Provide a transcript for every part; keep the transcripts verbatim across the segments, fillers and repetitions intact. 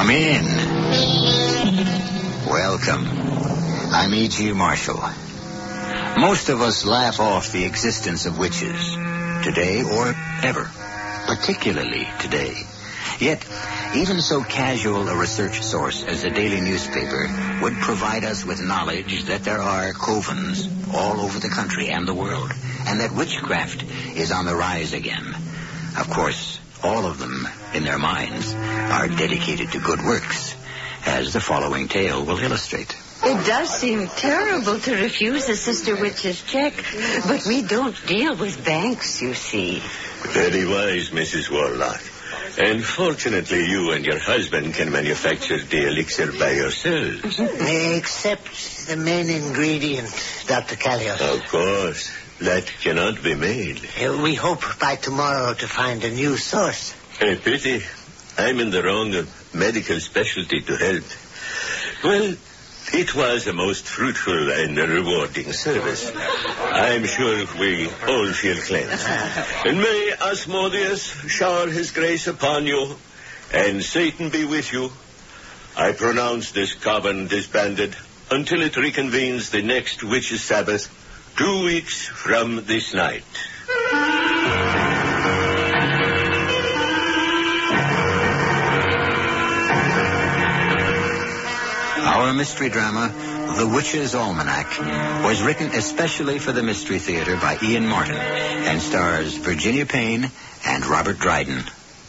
Come in. Welcome. I'm E G. Marshall. Most of us laugh off the existence of witches, today or ever, particularly today. Yet, even so casual a research source as a daily newspaper would provide us with knowledge that there are covens all over the country and the world, and that witchcraft is on the rise again. Of course, all of them, in their minds, are dedicated to good works, as the following tale will illustrate. It does seem terrible to refuse a sister witch's check, but we don't deal with banks, you see. Very wise, Missus Warlock. And fortunately, you and your husband can manufacture the elixir by yourselves. Except the main ingredient, Doctor Callios. Of course. That cannot be made. Uh, we hope by tomorrow to find a new source. A pity. I'm in the wrong medical specialty to help. Well, it was a most fruitful and rewarding service. I'm sure we all feel cleansed. And may Asmodeus shower his grace upon you, and Satan be with you. I pronounce this coven disbanded until it reconvenes the next Witches' Sabbath, two weeks from this night. Our mystery drama, The Witch's Almanac, was written especially for the Mystery Theater by Ian Martin and stars Virginia Payne and Robert Dryden.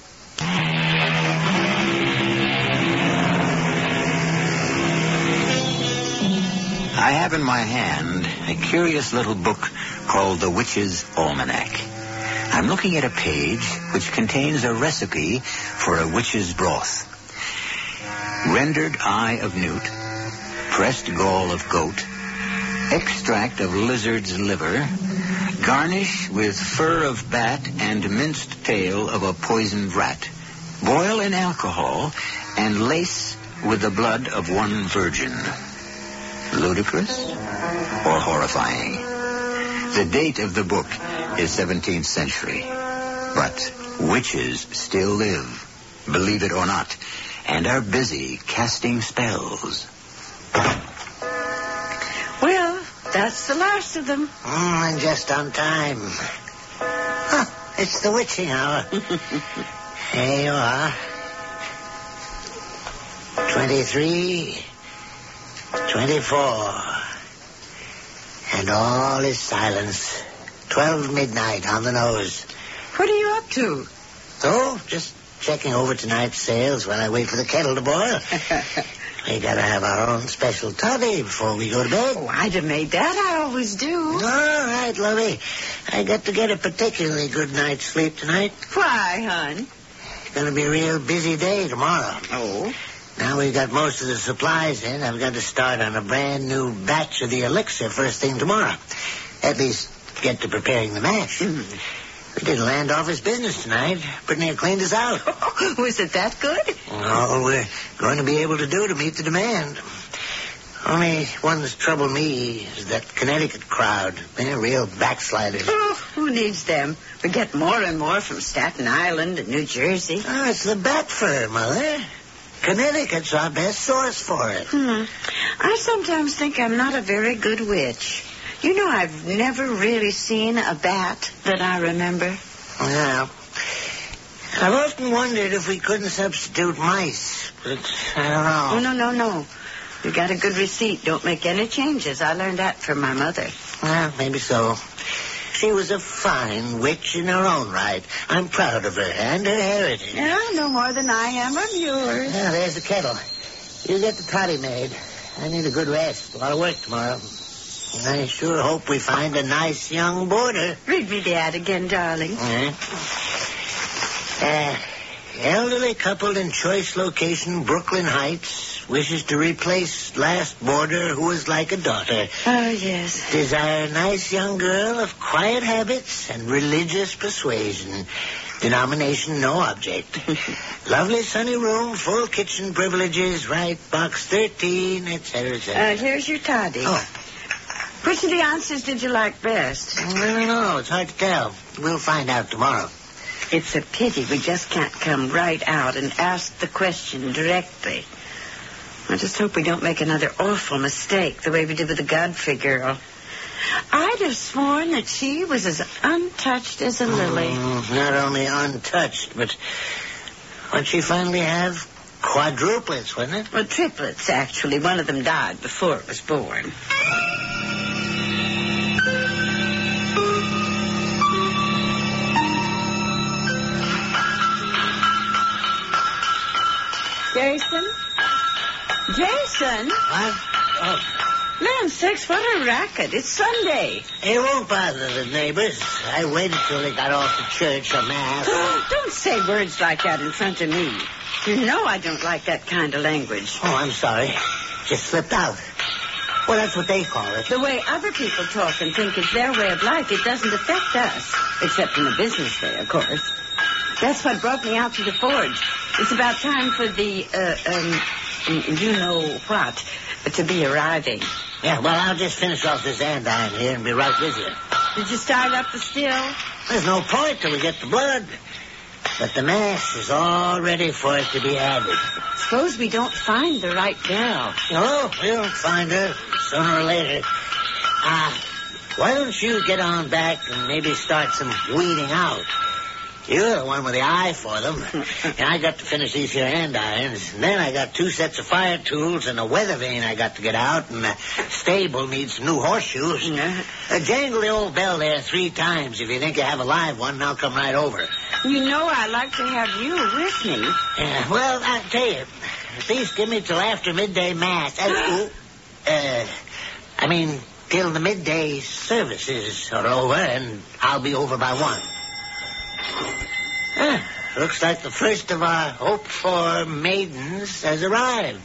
I have in my hand a curious little book called The Witch's Almanac. I'm looking at a page which contains a recipe for a witch's broth. Rendered eye of newt, pressed gall of goat, extract of lizard's liver, garnish with fur of bat and minced tail of a poisoned rat. Boil in alcohol and lace with the blood of one virgin. Ludicrous or horrifying? The date of the book is seventeenth century. But witches still live, believe it or not, and are busy casting spells. Well, that's the last of them. Mm, and just on time. Huh, it's the witching hour. Here you are. Twenty-three, twenty-four, and all is silence. Twelve midnight on the nose. What are you up to? Oh, just checking over tonight's sales while I wait for the kettle to boil. We gotta have our own special toddy before we go to bed. Oh, I'd have made that. I always do. All right, lovey. I got to get a particularly good night's sleep tonight. Why, hon? It's gonna be a real busy day tomorrow. Oh? Now we've got most of the supplies in. I've got to start on a brand new batch of the elixir first thing tomorrow. At least get to preparing the mash. Mm. We did a land office business tonight. Pretty near cleaned us out. Was it that good? All we're going to be able to do to meet the demand. Only one that's troubled me is that Connecticut crowd. They're real backsliders. Oh, who needs them? We get more and more from Staten Island and New Jersey. Oh, it's the bat fur, Mother. Connecticut's our best source for it. Hmm. I sometimes think I'm not a very good witch. You know, I've never really seen a bat that I remember. Yeah. I've often wondered if we couldn't substitute mice, but I don't know. Oh, no, no, no. You got a good receipt. Don't make any changes. I learned that from my mother. Well, maybe so. She was a fine witch in her own right. I'm proud of her and her heritage. Yeah, no more than I am of yours. Yeah, there's the kettle. You get the toddy made. I need a good rest. A lot of work tomorrow. I sure hope we find a nice young boarder. Read me the ad again, darling. Uh, uh, elderly couple in choice location, Brooklyn Heights, wishes to replace last boarder who was like a daughter. Oh, yes. Desire nice young girl of quiet habits and religious persuasion. Denomination no object. Lovely sunny room, full kitchen privileges, right, box thirteen, et cetera, et cetera. Uh, here's your toddy. Oh. Which of the answers did you like best? I don't know. It's hard to tell. We'll find out tomorrow. It's a pity we just can't come right out and ask the question directly. I just hope we don't make another awful mistake the way we did with the Godfrey girl. I'd have sworn that she was as untouched as a lily. Mm, not only untouched, but what'd she finally have? Quadruplets, wasn't it? Well, triplets, actually. One of them died before it was born. Jason? Jason? What? Oh. Man, sakes, what a racket. It's Sunday. It won't bother the neighbors. I waited till they got off to church for mass. Oh, don't say words like that in front of me. You know I don't like that kind of language. Oh, I'm sorry. Just slipped out. Well, that's what they call it. The way other people talk and think it's their way of life, it doesn't affect us. Except in the business way, of course. That's what brought me out to the forge. It's about time for the, uh, um, you know what, to be arriving. Yeah, well, I'll just finish off this andiron here and be right with you. Did you start up the still? There's no point till we get the blood. But the mass is all ready for it to be added. Suppose we don't find the right girl. Oh, we'll find her sooner or later. Ah, uh, why don't you get on back and maybe start some weeding out? You're the one with the eye for them. And I got to finish these here andirons. And then I got two sets of fire tools and a weather vane I got to get out. And the stable needs some new horseshoes. Yeah. Uh, jangle the old bell there three times. If you think you have a live one, and I'll come right over. You know I like to have you with me. Yeah, well, I'll tell you. At least give me till after midday mass. Uh, uh, I mean, till the midday services are over, and I'll be over by one. Huh, looks like the first of our hoped-for maidens has arrived.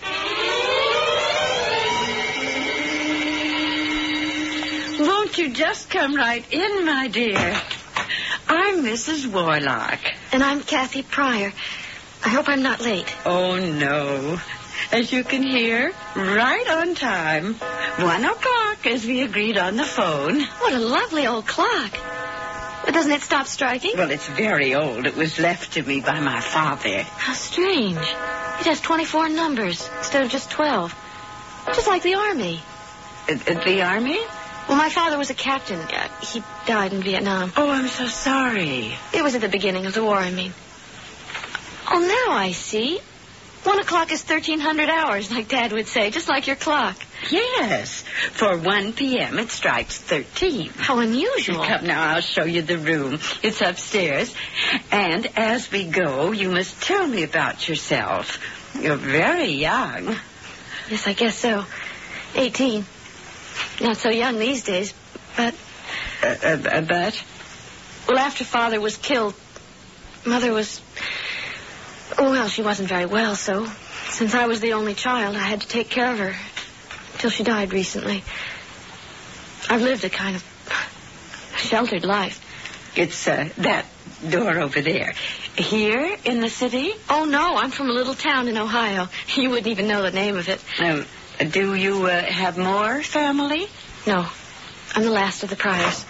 Won't you just come right in, my dear? I'm Missus Warlock. And I'm Kathy Pryor. I hope I'm not late. Oh, no. As you can hear, right on time. One o'clock, as we agreed on the phone. What a lovely old clock. But doesn't it stop striking? Well, it's very old. It was left to me by my father. How strange. It has twenty-four numbers instead of just twelve. Just like the Army. Uh, the Army? Well, my father was a captain. Uh, he died in Vietnam. Oh, I'm so sorry. It was at the beginning of the war, I mean. Oh, now I see. One o'clock is thirteen hundred hours, like Dad would say, just like your clock. Yes. For one p.m. it strikes thirteen. How unusual. Come now, I'll show you the room. It's upstairs. And as we go, you must tell me about yourself. You're very young. Yes, I guess so. Eighteen. Not so young these days, but... Uh, uh, but? Well, after Father was killed, Mother was... Oh, well, she wasn't very well, so since I was the only child, I had to take care of her till she died recently. I've lived a kind of sheltered life. It's uh, that door over there. Here in the city? Oh, no, I'm from a little town in Ohio. You wouldn't even know the name of it. Um, do you uh, have more family? No, I'm the last of the Pryors.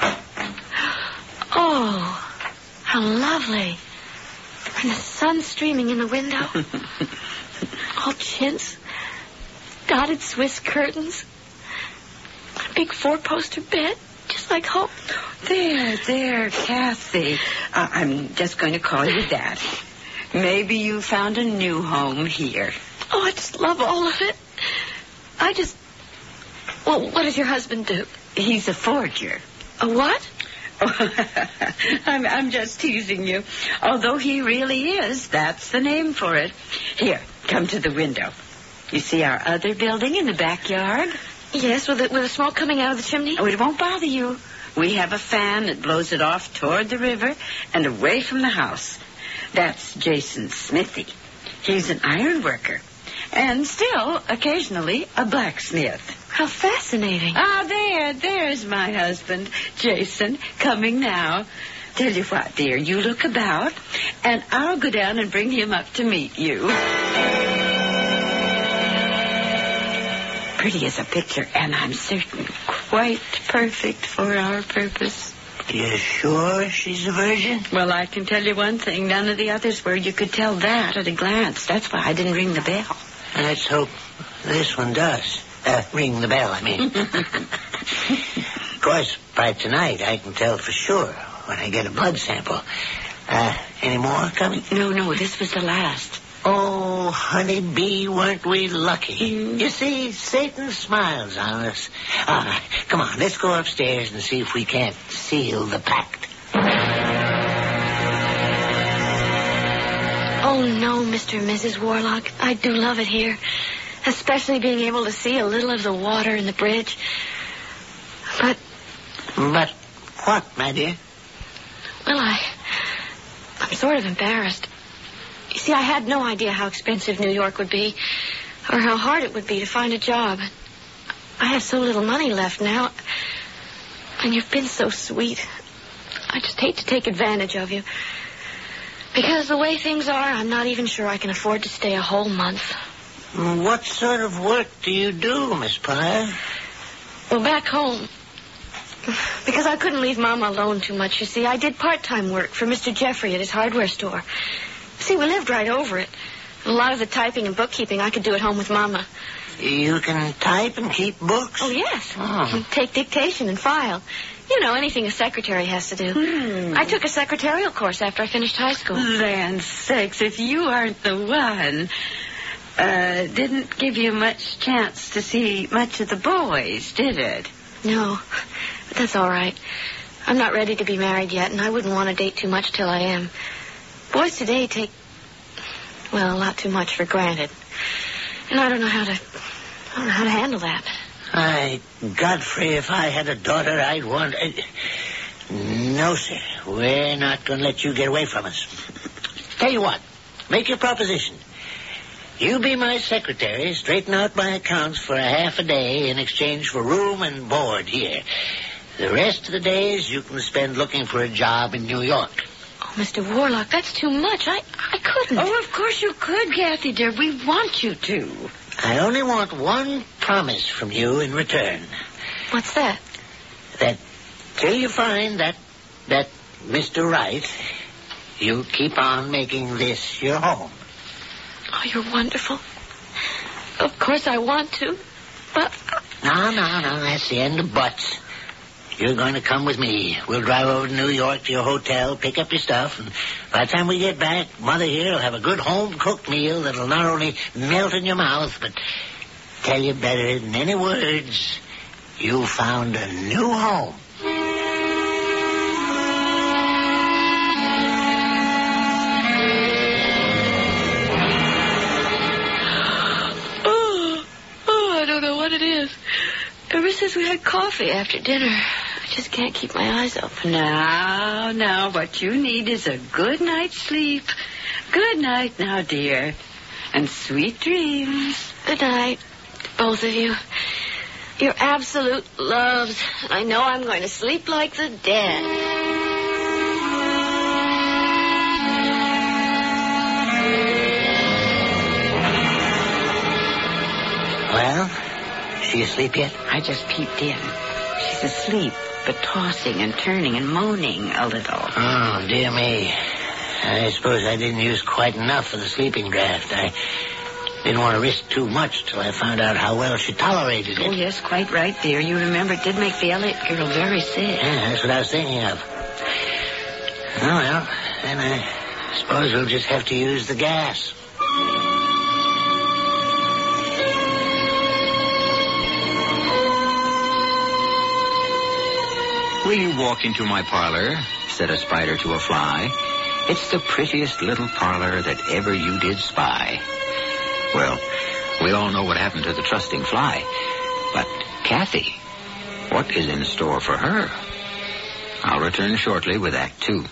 Oh, how lovely. And the sun streaming in the window. All chintz. Dotted Swiss curtains. A big four-poster bed, just like home. There, there, Kathy. Uh, I'm just going to call you that. Maybe you found a new home here. Oh, I just love all of it. I just... Well, what does your husband do? He's a forger. A what? I'm, I'm just teasing you. Although he really is, that's the name for it. Here, come to the window. You see our other building in the backyard? Yes, with the, with the smoke coming out of the chimney? Oh, it won't bother you. We have a fan that blows it off toward the river and away from the house. That's Jason's smithy. He's an iron worker. And still, occasionally, a blacksmith. How fascinating. Ah, there, there's my husband, Jason, coming now. Tell you what, dear, you look about, and I'll go down and bring him up to meet you. Pretty as a picture, and I'm certain quite perfect for our purpose. You sure she's a virgin? Well, I can tell you one thing. None of the others were. You could tell that at a glance. That's why I didn't ring the bell. Let's hope this one does. Uh, ring the bell, I mean. Of course, by tonight, I can tell for sure when I get a blood sample. Uh, any more coming? No, no, this was the last. Oh, honeybee, weren't we lucky? Mm. You see, Satan smiles on us. All right, come on, let's go upstairs and see if we can't seal the pact. Oh, no, Mister and Missus Warlock. I do love it here. Especially being able to see a little of the water in the bridge. But... But what, my dear? Well, I... I'm sort of embarrassed. You see, I had no idea how expensive New York would be, or how hard it would be to find a job. I have so little money left now, and you've been so sweet. I just hate to take advantage of you. Because the way things are, I'm not even sure I can afford to stay a whole month. What sort of work do you do, Miss Pryor? Well, back home, because I couldn't leave Mama alone too much, you see, I did part-time work for Mister Jeffrey at his hardware store. See, we lived right over it. A lot of the typing and bookkeeping I could do at home with Mama. You can type and keep books? Oh, yes. Oh. And take dictation and file. You know, anything a secretary has to do. Hmm. I took a secretarial course after I finished high school. Land's sakes, if you aren't the one... Uh, didn't give you much chance to see much of the boys, did it? No, but that's all right. I'm not ready to be married yet, and I wouldn't want to date too much till I am. Boys today take, well, a lot too much for granted. And I don't know how to, I don't know how to handle that. I, Godfrey, if I had a daughter, I'd want... Uh, no, sir. We're not going to let you get away from us. Tell you what, make your proposition. You be my secretary, straighten out my accounts for a half a day in exchange for room and board here. The rest of the days you can spend looking for a job in New York. Oh, Mister Warlock, that's too much. I, I couldn't. Oh, of course you could, Kathy, dear. We want you to. I only want one promise from you in return. What's that? That till you find that, that Mister Wright, you keep on making this your home. Oh, you're wonderful. Of course I want to, but... No, no, no, that's the end of buts. You're going to come with me. We'll drive over to New York to your hotel, pick up your stuff, and by the time we get back, Mother here will have a good home-cooked meal that'll not only melt in your mouth, but tell you better than any words, you found a new home. Ever since we had coffee after dinner, I just can't keep my eyes open. Now, now, what you need is a good night's sleep. Good night now, dear. And sweet dreams. Good night, both of you. You're absolute loves. I know I'm going to sleep like the dead. Well... She asleep yet? I just peeped in. She's asleep, but tossing and turning and moaning a little. Oh, dear me. I suppose I didn't use quite enough of the sleeping draft. I didn't want to risk too much till I found out how well she tolerated it. Oh, yes, quite right, dear. You remember it did make the Elliott girl very sick. Yeah, that's what I was thinking of. Oh, well, then I suppose we'll just have to use the gas. Will you walk into my parlor, said a spider to a fly. It's the prettiest little parlor that ever you did spy. Well, we all know what happened to the trusting fly. But Kathy, what is in store for her? I'll return shortly with Act Two.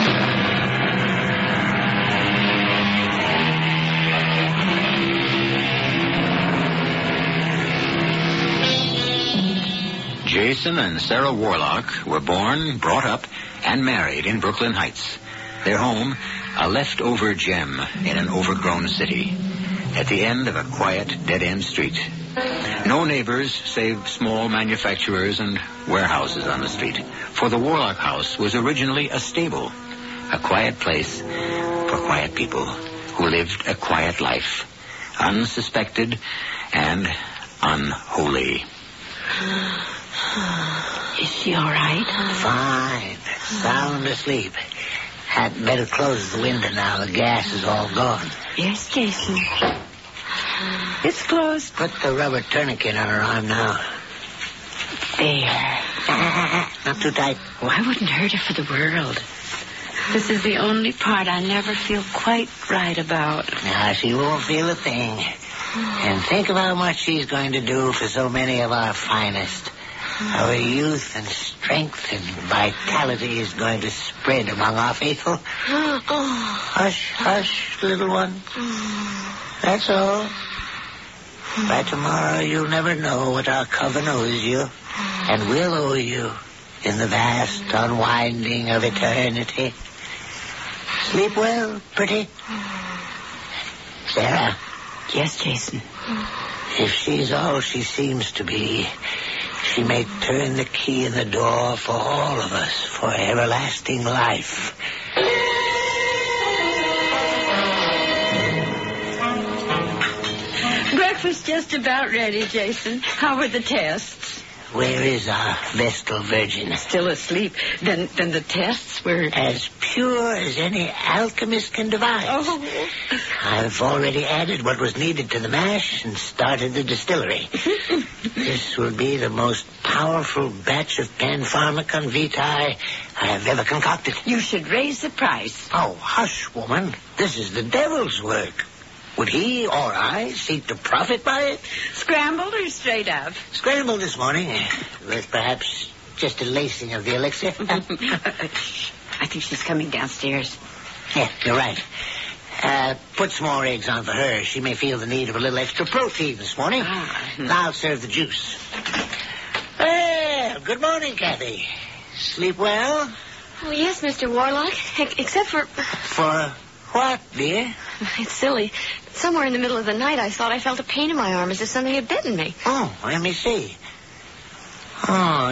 Jason and Sarah Warlock were born, brought up, and married in Brooklyn Heights. Their home, a leftover gem in an overgrown city, at the end of a quiet, dead-end street. No neighbors save small manufacturers and warehouses on the street. For the Warlock house was originally a stable, a quiet place for quiet people who lived a quiet life, unsuspected and unholy. Is she all right? Fine. Sound asleep. Had better close the window now. The gas is all gone. Yes, Jason. It's closed. Put the rubber tourniquet on her arm now. There. Not too tight. Oh, I wouldn't hurt her for the world. This is the only part I never feel quite right about. Now, she won't feel a thing. And think of how much she's going to do for so many of our finest. Our youth and strength and vitality is going to spread among our faithful. Hush, hush, little one. That's all. By tomorrow, you'll never know what our coven owes you, and will owe you in the vast unwinding of eternity. Sleep well, pretty. Sarah. Yes, Jason. If she's all she seems to be, she may turn the key in the door for all of us for everlasting life. Breakfast just about ready, Jason. How were the tests? Where is our Vestal Virgin? Still asleep. Then then the tests were... As pure as any alchemist can devise. Oh. I've already added what was needed to the mash and started the distillery. This will be the most powerful batch of Panpharmacon Vitae I have ever concocted. You should raise the price. Oh, hush, woman. This is the devil's work. Would he or I seek to profit by it? Scrambled or straight up? Scrambled this morning, with perhaps just a lacing of the elixir. I think she's coming downstairs. Yeah, you're right. Uh, put some more eggs on for her. She may feel the need of a little extra protein this morning. Ah. I'll serve the juice. Well, good morning, Kathy. Sleep well? Oh, yes, Mister Warlock. E- except for... For what, dear? It's silly. Somewhere in the middle of the night, I thought I felt a pain in my arm as if something had bitten me. Oh, let me see. Oh,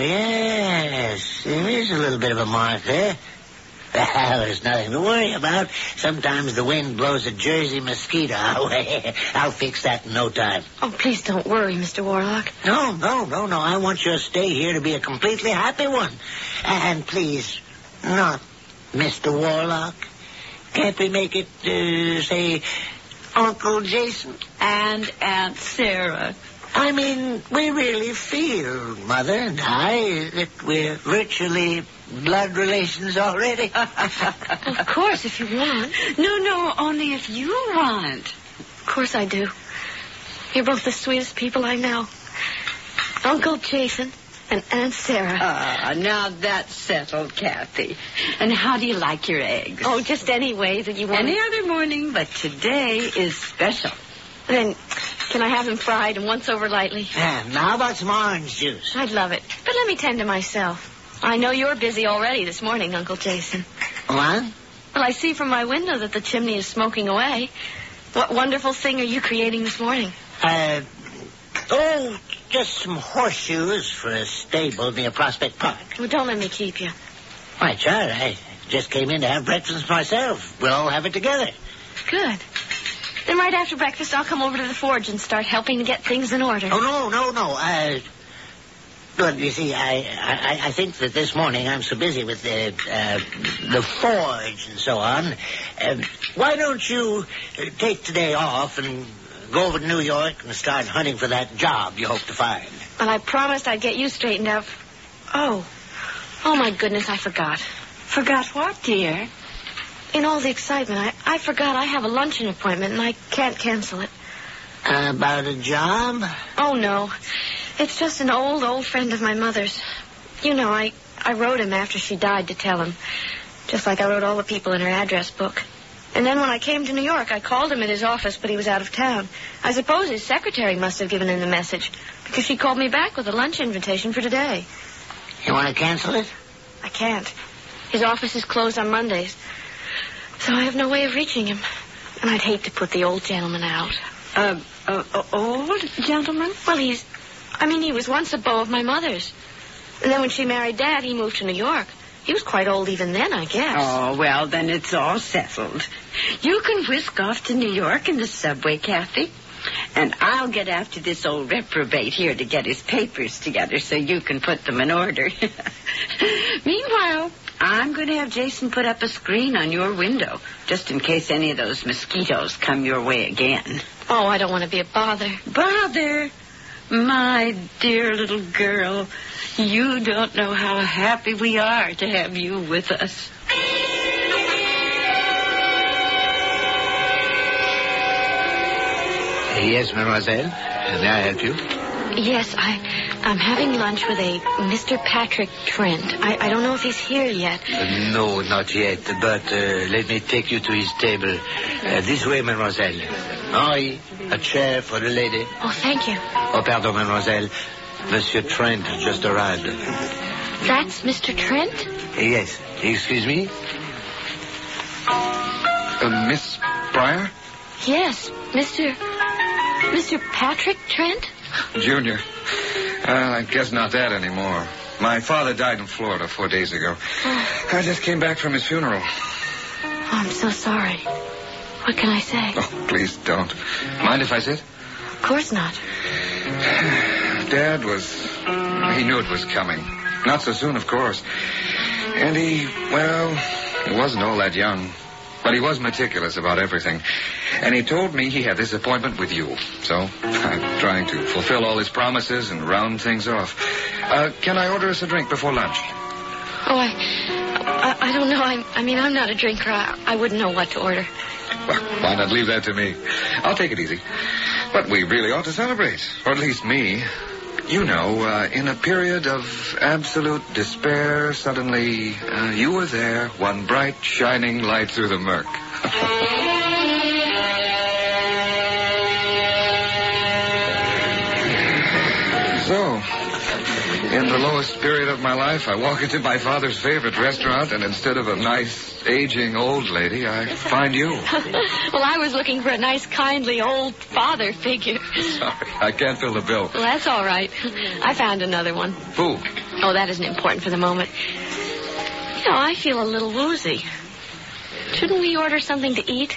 yes. There is a little bit of a mark there. Well, there's nothing to worry about. Sometimes the wind blows a Jersey mosquito our way. I'll fix that in no time. Oh, please don't worry, Mister Warlock. No, no, no, no. I want your stay here to be a completely happy one. And please, not Mister Warlock. Can't we make it, uh, say, Uncle Jason? And Aunt Sarah. I mean, we really feel, Mother and I, that we're virtually blood relations already. Of course, if you want. No, no, only if you want. Of course I do. You're both the sweetest people I know. Uncle Jason and Aunt Sarah. Ah, now that's settled, Kathy. And how do you like your eggs? Oh, just any way that you want. Any other morning, but today is special. Then, can I have them fried and once over lightly? Yeah, now how about some orange juice? I'd love it. But let me tend to myself. I know you're busy already this morning, Uncle Jason. What? Well, I see from my window that the chimney is smoking away. What wonderful thing are you creating this morning? Uh, oh, just some horseshoes for a stable near Prospect Park. Well, don't let me keep you. Why, Charlie, I just came in to have breakfast myself. We'll all have it together. Good. Then right after breakfast, I'll come over to the forge and start helping to get things in order. Oh, no, no, no. Uh, but, you see, I, I, I think that this morning I'm so busy with the, uh, the forge and so on. Uh, why don't you take today off and go over to New York and start hunting for that job you hope to find? Well, I promised I'd get you straightened out. Oh. Oh, my goodness, I forgot. Forgot what, dear? In all the excitement, I, I forgot I have a luncheon appointment and I can't cancel it. Uh, about a job? Oh, no. It's just an old, old friend of my mother's. You know, I, I wrote him after she died to tell him. Just like I wrote all the people in her address book. And then when I came to New York, I called him at his office, but he was out of town. I suppose his secretary must have given him the message, because she called me back with a lunch invitation for today. You want to cancel it? I can't. His office is closed on Mondays. So I have no way of reaching him. And I'd hate to put the old gentleman out. Uh, uh, uh old gentleman? Well, he's I mean, he was once a beau of my mother's. And then when she married Dad, he moved to New York. He was quite old even then, I guess. Oh, well, then it's all settled. You can whisk off to New York in the subway, Kathy. And I'll get after this old reprobate here to get his papers together so you can put them in order. Meanwhile, I'm going to have Jason put up a screen on your window, just in case any of those mosquitoes come your way again. Oh, I don't want to be a bother. Bother? My dear little girl, you don't know how happy we are to have you with us. Yes, mademoiselle. May I help you? Yes, I, I'm having lunch with a Mister Patrick Trent. I, I don't know if he's here yet. Uh, no, not yet. But uh, let me take you to his table. Uh, this way, mademoiselle. Henri, a chair for the lady. Oh, thank you. Oh, pardon, mademoiselle. Monsieur Trent just arrived. That's Mister Trent? Yes. Excuse me? Uh, Miss Pryor? Yes, Mister Mister Patrick Trent? Junior. Well, I guess not that anymore. My father died in Florida four days ago. Oh. I just came back from his funeral. Oh, I'm so sorry. What can I say? Oh, please don't. Mind if I sit? Of course not. Dad was... He knew it was coming. Not so soon, of course. And he, well, he wasn't all that young. But he was meticulous about everything. And he told me he had this appointment with you. So I'm trying to fulfill all his promises and round things off. Uh, can I order us a drink before lunch? Oh, I... I, I don't know. I, I mean, I'm not a drinker. I, I wouldn't know what to order. Well, why not leave that to me? I'll take it easy. But we really ought to celebrate. Or at least me. You know, uh, in a period of absolute despair, suddenly uh, you were there, one bright, shining light through the murk. So, in the lowest period of my life, I walk into my father's favorite restaurant, and instead of a nice, aging old lady, I find you. Well, I was looking for a nice, kindly old father figure. Sorry, I can't fill the bill. Well, that's all right. I found another one. Who? Oh, that isn't important for the moment. You know, I feel a little woozy. Shouldn't we order something to eat?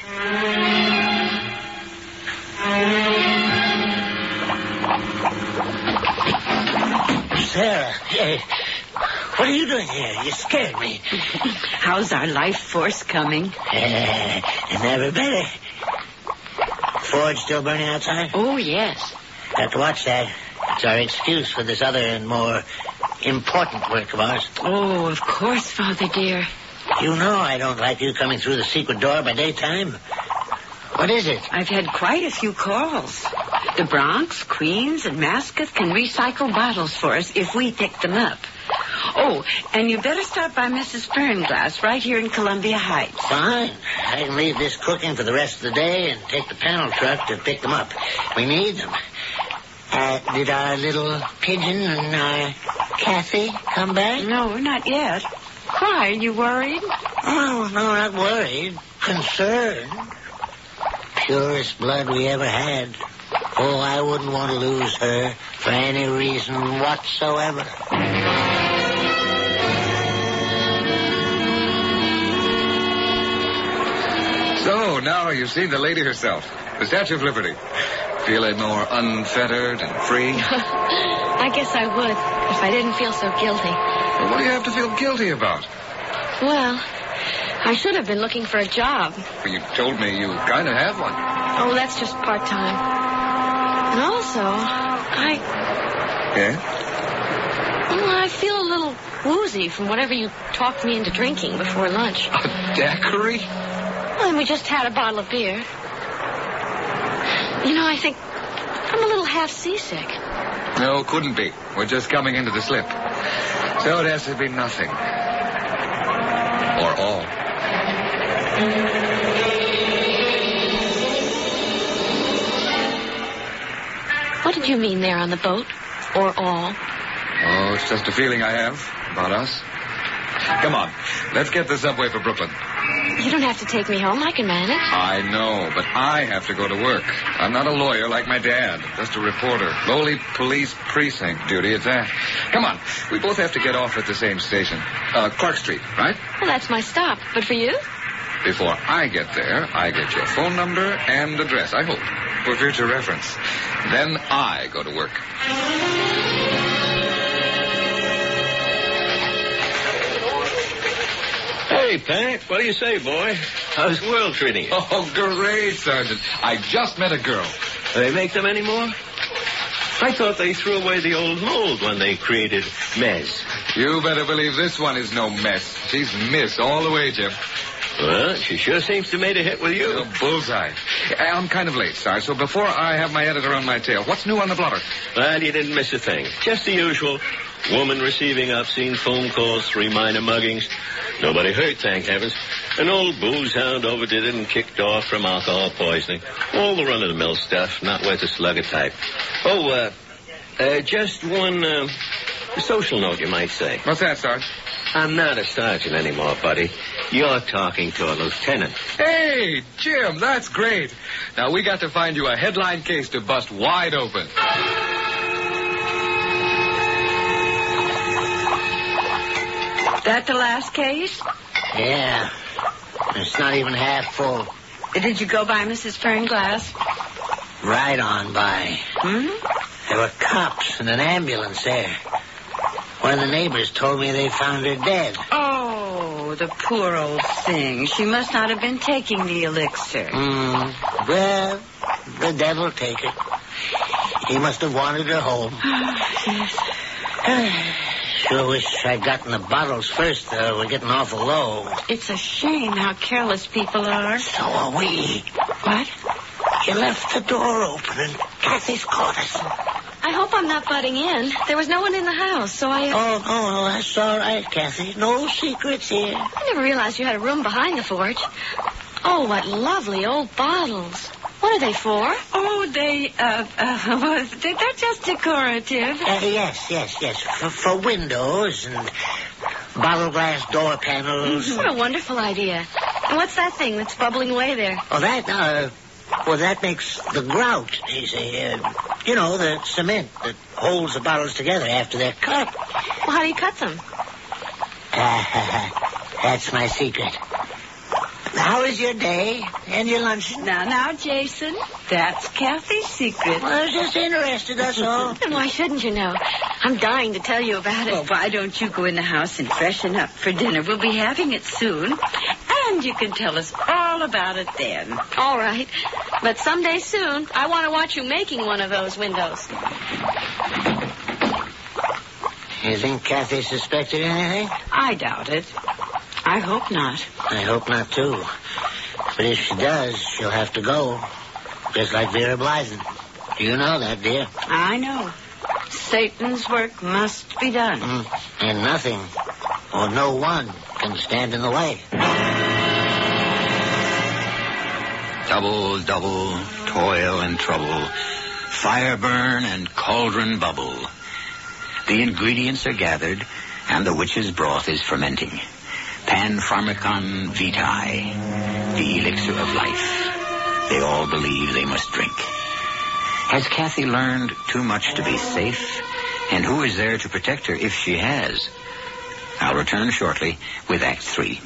Sarah, hey, what are you doing here? You scared me. How's our life force coming? Uh, never better. Forge still burning outside? Oh, yes. Have to watch that. It's our excuse for this other and more important work of ours. Oh, of course, Father dear. You know I don't like you coming through the secret door by daytime. What is it? I've had quite a few calls. The Bronx, Queens, and Mascot can recycle bottles for us if we pick them up. Oh, and you better stop by Missus Fernglass right here in Columbia Heights. Fine. I can leave this cooking for the rest of the day and take the panel truck to pick them up. We need them. Uh, did our little pigeon and our Kathy come back? No, not yet. Why, are you worried? Oh, no, not worried. Concerned. Purest blood we ever had. Oh, I wouldn't want to lose her for any reason whatsoever. So, now you've seen the lady herself, the Statue of Liberty. Feeling more unfettered and free? I guess I would, if I didn't feel so guilty. Well, what do you have to feel guilty about? Well, I should have been looking for a job. Well, you told me you kind of have one. Oh, that's just part-time. And also, I... Yeah? Well, I feel a little woozy from whatever you talked me into drinking before lunch. A daiquiri? Well, and we just had a bottle of beer. You know, I think I'm a little half seasick. No, couldn't be. We're just coming into the slip. So it has to be nothing. Or all. What did you mean there on the boat? Or all? Oh, it's just a feeling I have about us. Come on. Let's get the subway for Brooklyn. You don't have to take me home. I can manage. I know, but I have to go to work. I'm not a lawyer like my dad. Just a reporter. Lowly police precinct duty at that. Come on. We both have to get off at the same station. Uh, Clark Street, right? Well, that's my stop. But for you? Before I get there, I get your phone number and address, I hope, for future reference. Then I go to work. Hey, Pat, what do you say, boy? How's the world treating you? Oh, great, Sergeant. I just met a girl. Do they make them anymore? I thought they threw away the old mold when they created Mez. You better believe this one is no mess. She's Miss all the way, Jim. Well, she sure seems to have made a hit with you. Oh, bullseye. I'm kind of late, Sarge, so before I have my editor on my tail, what's new on the blotter? Well, you didn't miss a thing. Just the usual. Woman receiving obscene phone calls, three minor muggings. Nobody hurt, thank heavens. An old booze hound overdid it and kicked off from alcohol poisoning. All the run-of-the-mill stuff, not worth a slug of type. Oh, uh, uh just one, uh, social note, you might say. What's that, Sarge? I'm not a sergeant anymore, buddy. You're talking to a lieutenant. Hey, Jim, that's great. Now, we got to find you a headline case to bust wide open. That the last case? Yeah. It's not even half full. Did you go by Missus Fernglass? Right on by. Hmm? There were cops and an ambulance there. One of the neighbors told me they found her dead. Oh, the poor old thing. She must not have been taking the elixir. Mm, well, the devil take her. He must have wanted her home. Yes. Sure wish I'd gotten the bottles first, though. We're getting awful low. It's a shame how careless people are. So are we. What? You left the door open and Kathy's caught us. I hope I'm not butting in. There was no one in the house, so I... Oh, no, no, that's all right, Kathy. No secrets here. I never realized you had a room behind the forge. Oh, what lovely old bottles. What are they for? Oh, they, uh, uh, they're just decorative. Uh, yes, yes, yes. For, for windows and bottle glass door panels. What a wonderful idea. And what's that thing that's bubbling away there? Oh, that, uh, well, that makes the grout, you see. Uh, you know, the cement that holds the bottles together after they're cut. Well, how do you cut them? Uh, that's my secret. How is your day and your luncheon? Now, now, Jason, that's Kathy's secret. Well, I was just interested, that's all. Then why shouldn't you know? I'm dying to tell you about it. Well, why don't you go in the house and freshen up for dinner? We'll be having it soon. And you can tell us all about it then. All right. But someday soon, I want to watch you making one of those windows. You think Kathy suspected anything? I doubt it. I hope not. I hope not, too. But if she does, she'll have to go. Just like Vera Blythen. You know that, dear. I know. Satan's work must be done. Mm. And nothing, or no one, can stand in the way. Double, double, toil and trouble, fire burn and cauldron bubble. The ingredients are gathered, and the witch's broth is fermenting. Panpharmacon vitae, the elixir of life. They all believe they must drink. Has Kathy learned too much to be safe? And who is there to protect her if she has? I'll return shortly with Act Three.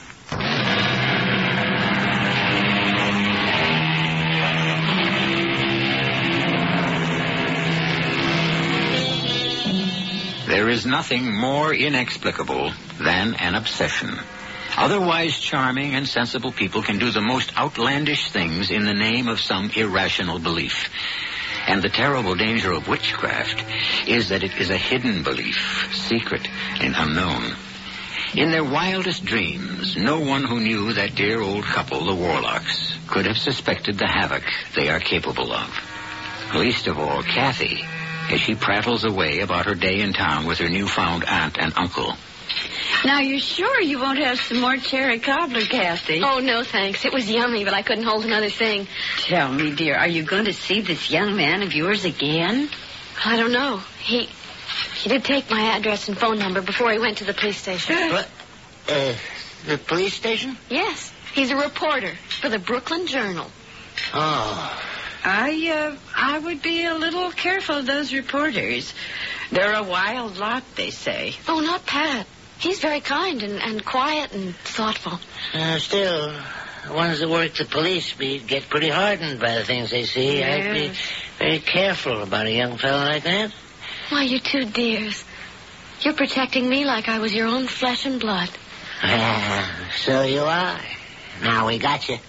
There is nothing more inexplicable than an obsession. Otherwise charming and sensible people can do the most outlandish things in the name of some irrational belief. And the terrible danger of witchcraft is that it is a hidden belief, secret and unknown. In their wildest dreams, no one who knew that dear old couple, the Warlocks, could have suspected the havoc they are capable of. Least of all, Kathy, as she prattles away about her day in town with her newfound aunt and uncle. Now, you're sure you won't have some more cherry cobbler, Kathy? Oh, no, thanks. It was yummy, but I couldn't hold another thing. Tell me, dear, are you going to see this young man of yours again? I don't know. He he did take my address and phone number before he went to the police station. What? Uh, the police station? Yes. He's a reporter for the Brooklyn Journal. Oh. I, uh, I would be a little careful of those reporters. They're a wild lot, they say. Oh, not Pat. He's very kind and, and quiet and thoughtful. Uh, still, the ones that work the police beat get pretty hardened by the things they see. Yes. I'd be very careful about a young fellow like that. Why, you two dears. You're protecting me like I was your own flesh and blood. Ah, so you are. Now we got you.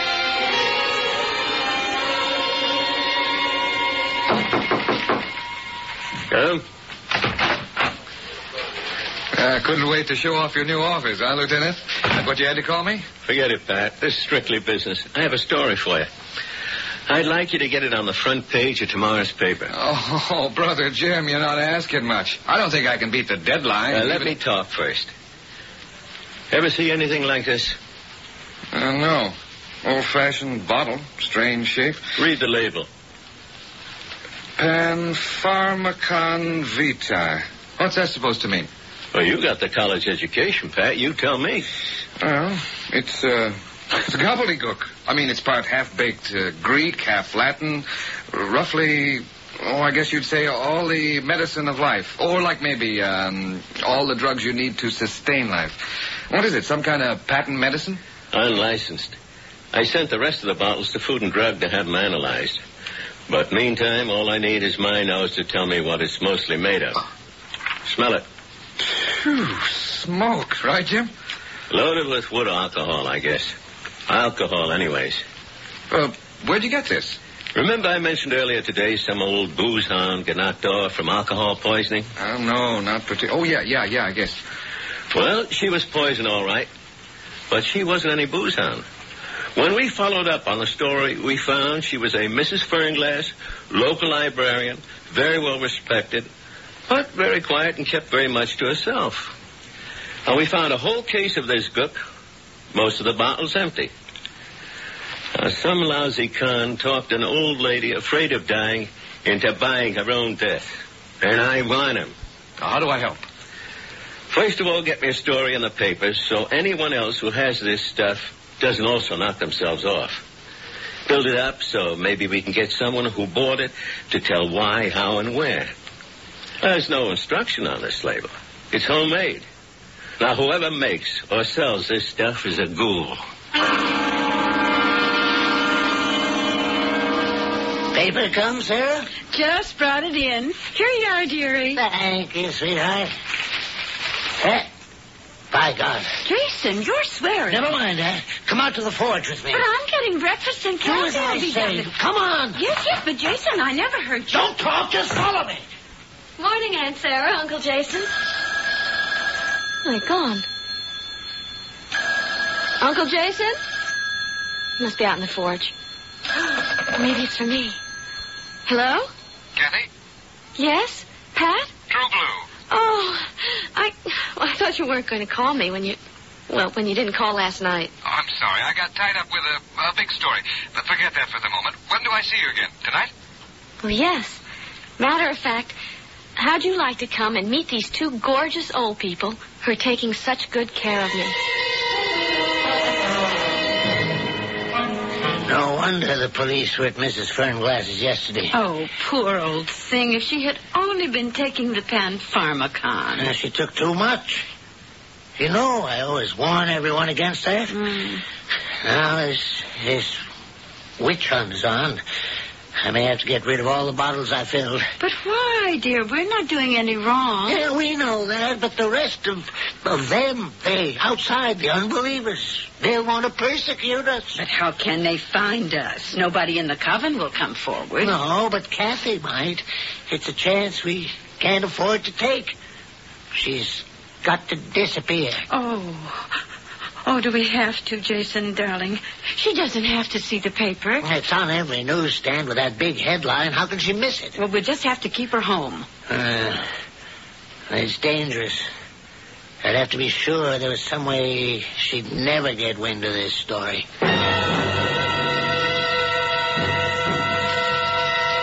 Come. I uh, couldn't wait to show off your new office, huh, Lieutenant? That's what you had to call me? Forget it, Pat. This is strictly business. I have a story for you. I'd like you to get it on the front page of tomorrow's paper. Oh, Brother Jim, you're not asking much. I don't think I can beat the deadline. Uh, let me talk first. Ever see anything like this? Uh, no. Old-fashioned bottle, strange shape. Read the label. Panpharmacon Vitae. What's that supposed to mean? Well, you got the college education, Pat. You tell me. Well, it's, uh, it's gobbledygook. I mean, it's part half-baked uh, Greek, half Latin, roughly, oh, I guess you'd say all the medicine of life. Or like maybe um, all the drugs you need to sustain life. What is it, some kind of patent medicine? Unlicensed. I sent the rest of the bottles to Food and Drug to have them analyzed. But meantime, all I need is my nose to tell me what it's mostly made of. Smell it. Phew, smoke, right, Jim? Loaded with wood alcohol, I guess. Alcohol, anyways. Uh, where'd you get this? Remember I mentioned earlier today some old booze hound got knocked off from alcohol poisoning? Oh, no, not particularly. Oh, yeah, yeah, yeah, I guess. Well, she was poisoned, all right. But she wasn't any booze hound. When we followed up on the story, we found she was a Missus Fernglass, local librarian, very well respected, but very quiet and kept very much to herself. And we found a whole case of this gook, most of the bottles empty. Now, some lousy con talked an old lady afraid of dying into buying her own death. And I want him. How do I help? First of all, get me a story in the papers so anyone else who has this stuff doesn't also knock themselves off. Build it up so maybe we can get someone who bought it to tell why, how, and where. There's no instruction on this label. It's homemade. Now, whoever makes or sells this stuff is a ghoul. Paper come, Sarah? Just brought it in. Here you are, dearie. Thank you, sweetheart. Eh? By God. Jason, you're swearing. Never mind that. Come out to the forge with me. But I'm getting breakfast and Do as Kathy I will be say. down. Come on. Yes, yes, but Jason, I never heard you. Don't talk, just follow me. Morning, Aunt Sarah, Uncle Jason. My gone. Uncle Jason? He must be out in the forge. Maybe it's for me. Hello? Kathy? Yes? Pat? True Blue. Oh, I well, I thought you weren't going to call me when you, well, when you didn't call last night. Oh, I'm sorry. I got tied up with a, a big story. But forget that for the moment. When do I see you again? Tonight? Well, yes. Matter of fact, how'd you like to come and meet these two gorgeous old people who are taking such good care of me? No wonder the police were at Missus Fernglass's yesterday. Oh, poor old thing. If she had only been taking the Panpharmacon. Uh, she took too much. You know, I always warn everyone against that. Mm. Now this, this witch hunt is on. I may have to get rid of all the bottles I filled. But why, dear? We're not doing any wrong. Yeah, we know that, but the rest of, of them, they, outside, the unbelievers, they'll want to persecute us. But how can they find us? Nobody in the coven will come forward. No, but Kathy might. It's a chance we can't afford to take. She's got to disappear. Oh. Oh, do we have to, Jason, darling? She doesn't have to see the paper. It's on every newsstand with that big headline. How can she miss it? Well, we'll just have to keep her home. Uh, it's dangerous. I'd have to be sure there was some way she'd never get wind of this story.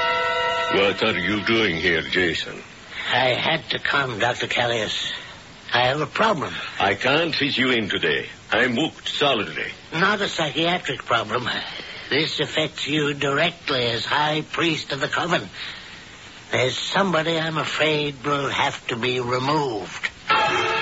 What are you doing here, Jason? I had to come, Doctor Callius. I have a problem. I can't fit you in today. I'm booked solidly. Not a psychiatric problem. This affects you directly as High Priest of the Coven. There's somebody I'm afraid will have to be removed. Oh,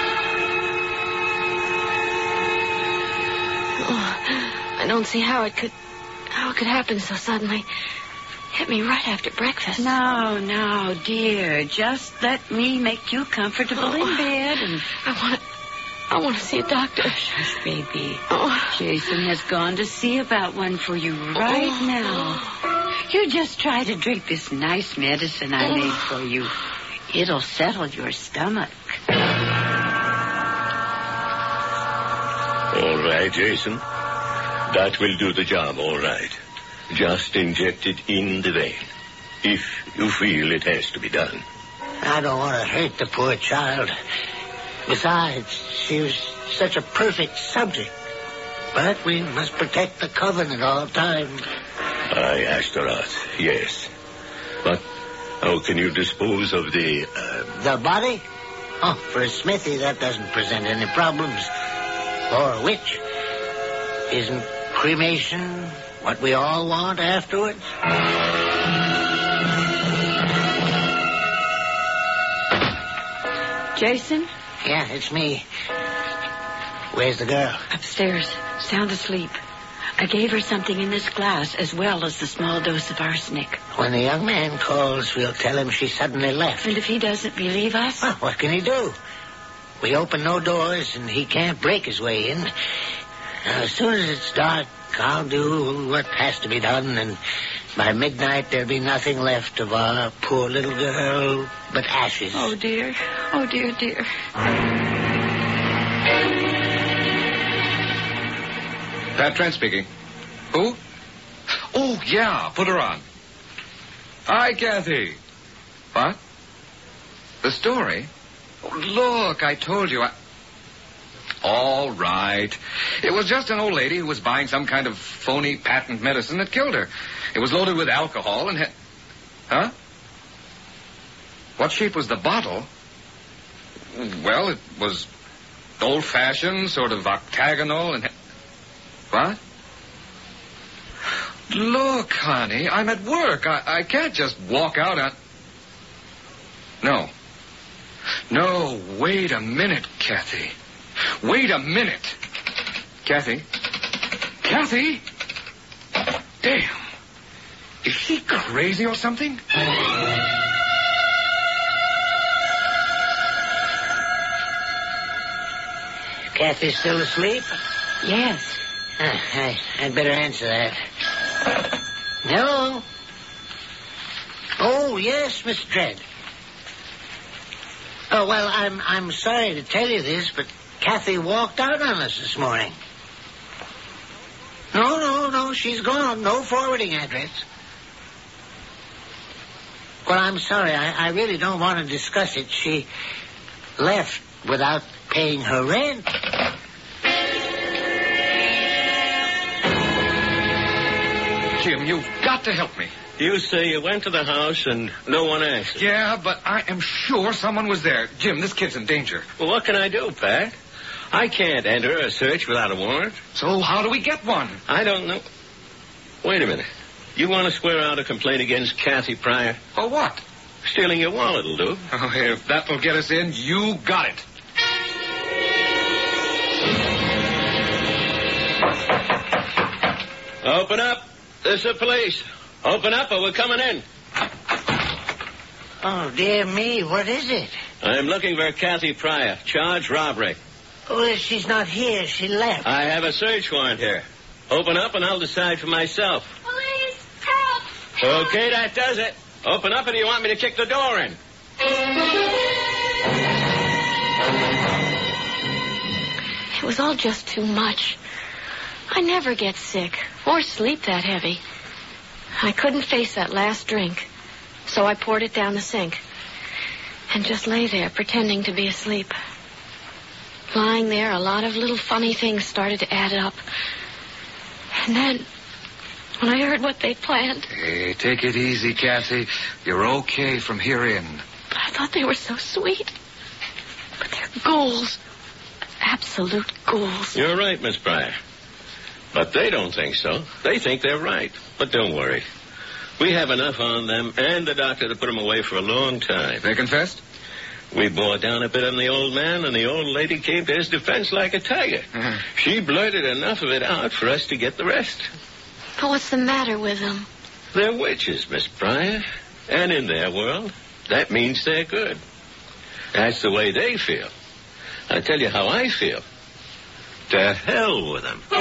I don't see how it could... how it could happen so suddenly. Hit me right after breakfast. No, no, dear. Just let me make you comfortable oh, in bed. And I want to... I want to see a doctor. Yes, baby. Oh. Jason has gone to see about one for you right oh. now. You just try to drink this nice medicine I oh. made for you. It'll settle your stomach. All right, Jason. That will do the job, all right. Just inject it in the vein, if you feel it has to be done. I don't want to hurt the poor child. Besides, she was such a perfect subject. But we must protect the Coven at all times. Aye, Astaroth, yes. But how can you dispose of the... Uh... The body? Oh, for a smithy, that doesn't present any problems. Or a witch. Isn't cremation what we all want afterwards? Jason? Yeah, it's me. Where's the girl? Upstairs, sound asleep. I gave her something in this glass as well as the small dose of arsenic. When the young man calls, we'll tell him she suddenly left. And if he doesn't believe us? Well, what can he do? We open no doors, and he can't break his way in. Now, as soon as it's dark, I'll do what has to be done, and by midnight there'll be nothing left of our poor little girl but ashes. Oh, dear. Oh, dear, dear. Pat Trent speaking. Who? Oh, yeah, put her on. Hi, Kathy. What? The story? Oh, look, I told you. I... All right. It was just an old lady who was buying some kind of phony patent medicine that killed her. It was loaded with alcohol and had... Huh? What shape was the bottle? Well, it was old-fashioned, sort of octagonal and... What? Look, honey, I'm at work. I, I can't just walk out on... No. No, wait a minute, Kathy. Wait a minute. Kathy? Kathy? Damn. Is she crazy or something? Kathy's still asleep? Yes. Ah, I, I'd better answer that. Hello? Oh, yes, Miss Dredd. Oh, well, I'm I'm sorry to tell you this, but Kathy walked out on us this morning. No, no, no, she's gone. No forwarding address. Well, I'm sorry. I, I really don't want to discuss it. She left without paying her rent. Jim, you've got to help me. You say you went to the house and no one answered. Yeah, but I am sure someone was there. Jim, this kid's in danger. Well, what can I do, Pat? I can't enter a search without a warrant. So how do we get one? I don't know. Wait a minute. You want to square out a complaint against Kathy Pryor? For what? Stealing your wallet will do. Oh, if that'll get us in, you got it. Open up. This is the police. Open up or we're coming in. Oh, dear me, what is it? I'm looking for Kathy Pryor, charged robbery. Well, she's not here. She left. I have a search warrant here. Open up and I'll decide for myself. Police, help! help. Okay, that does it. Open up, or do you want me to kick the door in? It was all just too much. I never get sick or sleep that heavy. I couldn't face that last drink, so I poured it down the sink and just lay there pretending to be asleep. Lying there, a lot of little funny things started to add up. And then, when I heard what they planned... Hey, take it easy, Kathy. You're okay from here in. But I thought they were so sweet. But they're Goals. Absolute goals. You're right, Miss Pryor. But they don't think so. They think they're right. But don't worry. We have enough on them and the doctor to put them away for a long time. They confessed? We bore down a bit on the old man, and the old lady came to his defense like a tiger. Uh-huh. She blurted enough of it out for us to get the rest. But what's the matter with them? They're witches, Miss Pryor. And in their world, that means they're good. That's the way they feel. I'll tell you how I feel. To hell with them.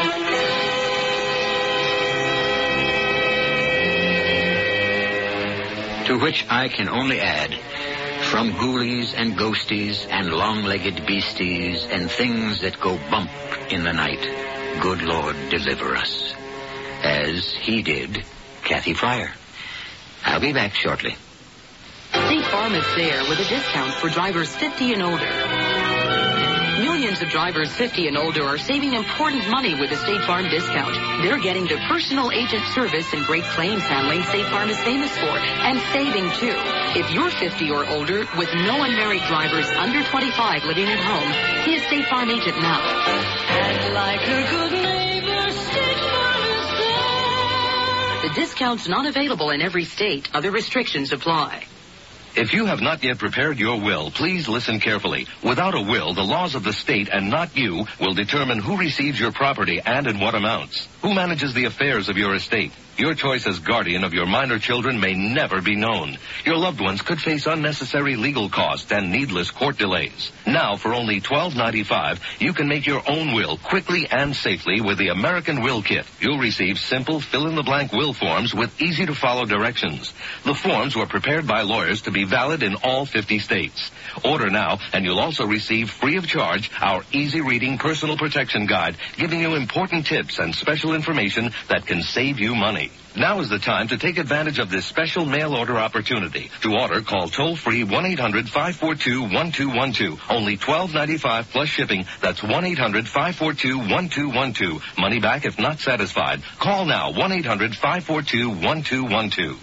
To which I can only add, from ghoulies and ghosties and long-legged beasties and things that go bump in the night, good Lord deliver us. As he did Kathy Pryor. I'll be back shortly. State Farm is there with a discount for drivers fifty and older. Millions of drivers fifty and older are saving important money with the State Farm discount. They're getting the personal agent service and great claims handling State Farm is famous for, and saving too. If you're fifty or older with no unmarried drivers under twenty-five living at home, see a State Farm agent now. And like a good neighbor, State Farm is there. The discount's not available in every state. Other restrictions apply. If you have not yet prepared your will, please listen carefully. Without a will, the laws of the state and not you will determine who receives your property and in what amounts. Who manages the affairs of your estate? Your choice as guardian of your minor children may never be known. Your loved ones could face unnecessary legal costs and needless court delays. Now, for only twelve ninety-five, you can make your own will quickly and safely with the American Will Kit. You'll receive simple fill-in-the-blank will forms with easy-to-follow directions. The forms were prepared by lawyers to be valid in all fifty states. Order now, and you'll also receive free of charge our easy-reading personal protection guide, giving you important tips and special information that can save you money. Now is the time to take advantage of this special mail order opportunity. To order, call toll-free one eight hundred five four two one two one two. Only twelve ninety-five plus shipping. That's one eight hundred five four two one two one two. Money back if not satisfied. Call now, one eight hundred five four two one two one two.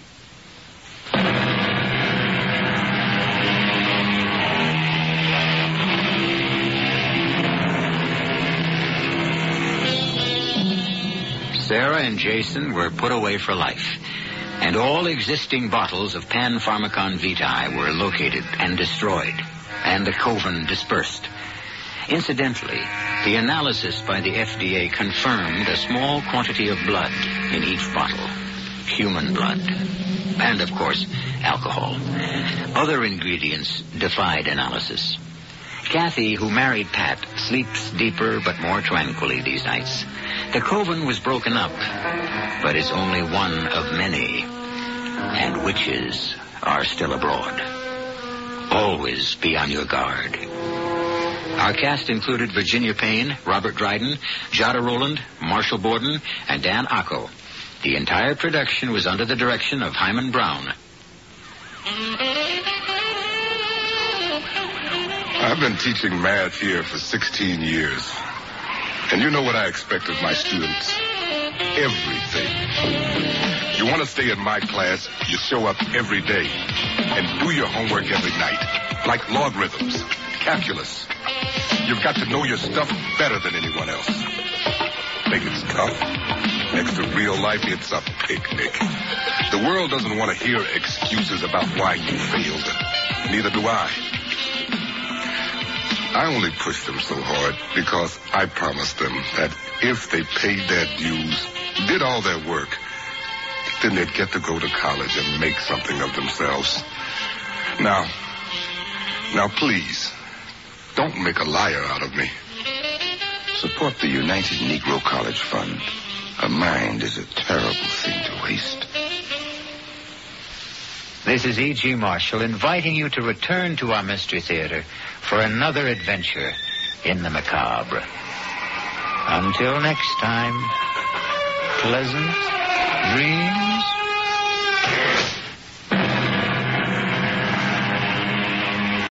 Sarah and Jason were put away for life, and all existing bottles of Pan-Pharmacon Vitae were located and destroyed, and the coven dispersed. Incidentally, the analysis by the F D A confirmed a small quantity of blood in each bottle, human blood, and, of course, alcohol. Other ingredients defied analysis. Kathy, who married Pat, sleeps deeper but more tranquilly these nights. The coven was broken up, but it's only one of many, and witches are still abroad. Always be on your guard. Our cast included Virginia Payne, Robert Dryden, Jada Rowland, Marshall Borden, and Dan Acco. The entire production was under the direction of Hyman Brown. I've been teaching math here for sixteen years. And you know what I expect of my students? Everything. You want to stay in my class, you show up every day and do your homework every night. Like logarithms, calculus. You've got to know your stuff better than anyone else. Think it's tough? Next to real life, it's a picnic. The world doesn't want to hear excuses about why you failed. Neither do I. I only pushed them so hard because I promised them that if they paid their dues, did all their work, then they'd get to go to college and make something of themselves. Now, now please, don't make a liar out of me. Support the United Negro College Fund. A mind is a terrible thing to waste. This is E G. Marshall inviting you to return to our Mystery Theater for another adventure in the macabre. Until next time, pleasant dreams.